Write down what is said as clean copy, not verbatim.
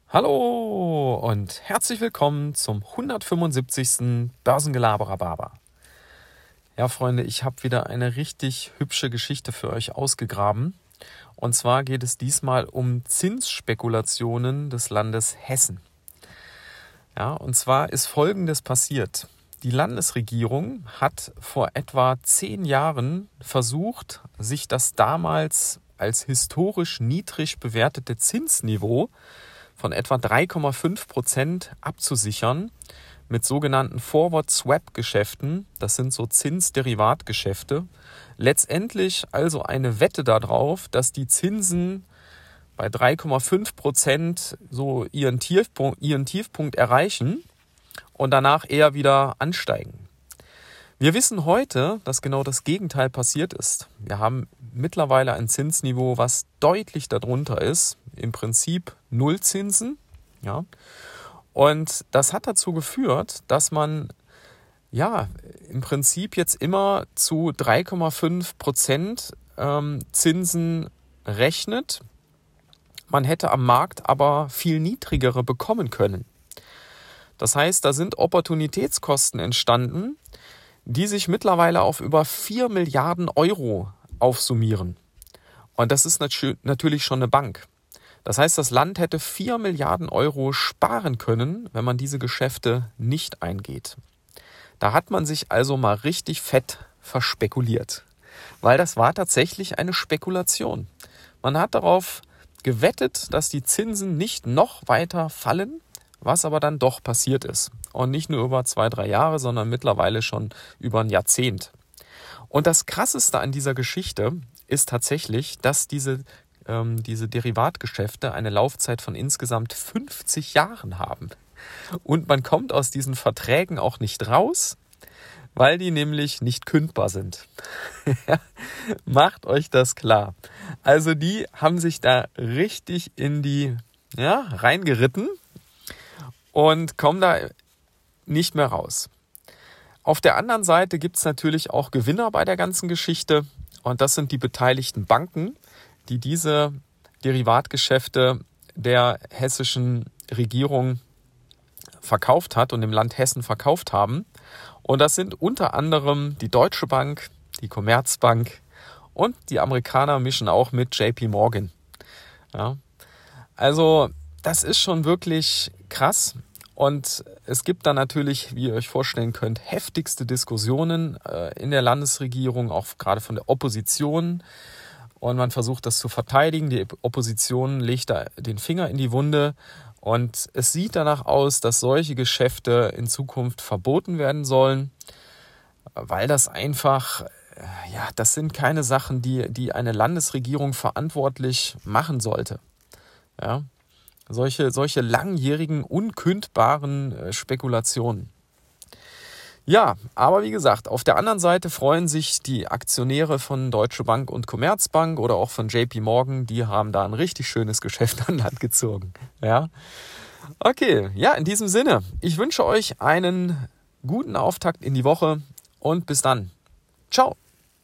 Hallo und herzlich willkommen zum 175. Börsengelaber-Rhabarber. Ja, Freunde, ich habe wieder eine richtig hübsche Geschichte für euch ausgegraben. Und zwar geht es diesmal um Zinsspekulationen des Landes Hessen. Ja, und zwar ist Folgendes passiert. Die Landesregierung hat vor etwa 10 Jahren versucht, sich das damals als historisch niedrig bewertete Zinsniveau von etwa 3,5% abzusichern mit sogenannten Forward-Swap-Geschäften. Das sind so Zinsderivatgeschäfte. Letztendlich also eine Wette darauf, dass die Zinsen bei 3,5% so ihren Tiefpunkt erreichen und danach eher wieder ansteigen. Wir wissen heute, dass genau das Gegenteil passiert ist. Wir haben mittlerweile ein Zinsniveau, was deutlich darunter ist, im Prinzip Nullzinsen. Ja. Und das hat dazu geführt, dass man im Prinzip jetzt immer zu 3,5% Zinsen rechnet. Man hätte am Markt aber viel niedrigere bekommen können. Das heißt, da sind Opportunitätskosten entstanden, die sich mittlerweile auf über 4 Milliarden Euro aufsummieren. Und das ist natürlich schon eine Bank. Das heißt, das Land hätte 4 Milliarden Euro sparen können, wenn man diese Geschäfte nicht eingeht. Da hat man sich also mal richtig fett verspekuliert. Weil das war tatsächlich eine Spekulation. Man hat darauf gewettet, dass die Zinsen nicht noch weiter fallen, was aber dann doch passiert ist. Und nicht nur über 2-3 Jahre, sondern mittlerweile schon über ein Jahrzehnt. Und das Krasseste an dieser Geschichte ist tatsächlich, dass diese Derivatgeschäfte eine Laufzeit von insgesamt 50 Jahren haben. Und man kommt aus diesen Verträgen auch nicht raus, weil die nämlich nicht kündbar sind. Macht euch das klar. Also die haben sich da richtig in die reingeritten und kommen da nicht mehr raus. Auf der anderen Seite gibt es natürlich auch Gewinner bei der ganzen Geschichte und das sind die beteiligten Banken, die diese Derivatgeschäfte der hessischen Regierung verkauft hat und im Land Hessen verkauft haben. Und das sind unter anderem die Deutsche Bank, die Commerzbank und die Amerikaner mischen auch mit JP Morgan. Ja. Also das ist schon wirklich krass. Und es gibt da natürlich, wie ihr euch vorstellen könnt, heftigste Diskussionen in der Landesregierung, auch gerade von der Opposition. Und man versucht das zu verteidigen. Die Opposition legt da den Finger in die Wunde. Und es sieht danach aus, dass solche Geschäfte in Zukunft verboten werden sollen, weil das einfach, das sind keine Sachen, die eine Landesregierung verantwortlich machen sollte. Ja. Solche langjährigen, unkündbaren Spekulationen. Ja, aber wie gesagt, auf der anderen Seite freuen sich die Aktionäre von Deutsche Bank und Commerzbank oder auch von JP Morgan, die haben da ein richtig schönes Geschäft an Land gezogen. Ja, okay, ja, in diesem Sinne, ich wünsche euch einen guten Auftakt in die Woche und bis dann. Ciao.